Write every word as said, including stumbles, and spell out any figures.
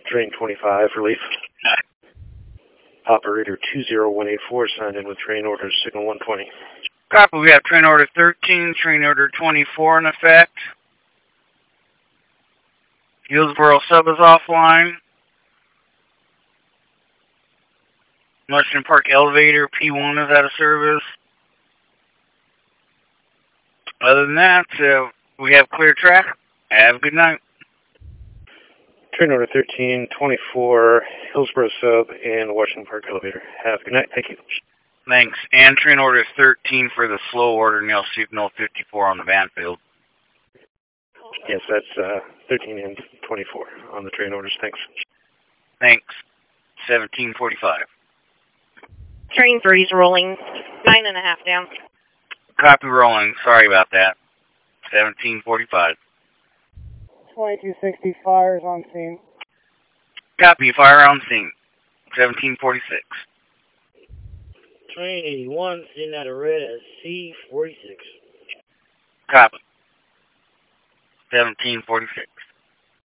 Train twenty-five, relief. Operator two zero one eight four signed in with train order signal one twenty. Copy, we have train order thirteen, train order twenty-four in effect. Hillsboro sub is offline. Western Park elevator P one is out of service. Other than that, uh, we have clear track. Have a good night. Train order thirteen, twenty-four, Hillsboro sub, and Washington Park elevator. Have a good night. Thank you. Thanks. And train order thirteen for the slow order, Neil Signal fifty-four on the Banfield. Yes, that's uh, thirteen and twenty-four on the train orders. Thanks. Thanks. seventeen forty-five. Train three's rolling. Nine and a half down. Copy rolling. Sorry about that. seventeen forty-five. twenty-two sixty fires on scene. Copy. Fire on scene. seventeen forty-six. Train eighty-one sitting at a red at C forty-six. Copy. seventeen forty-six.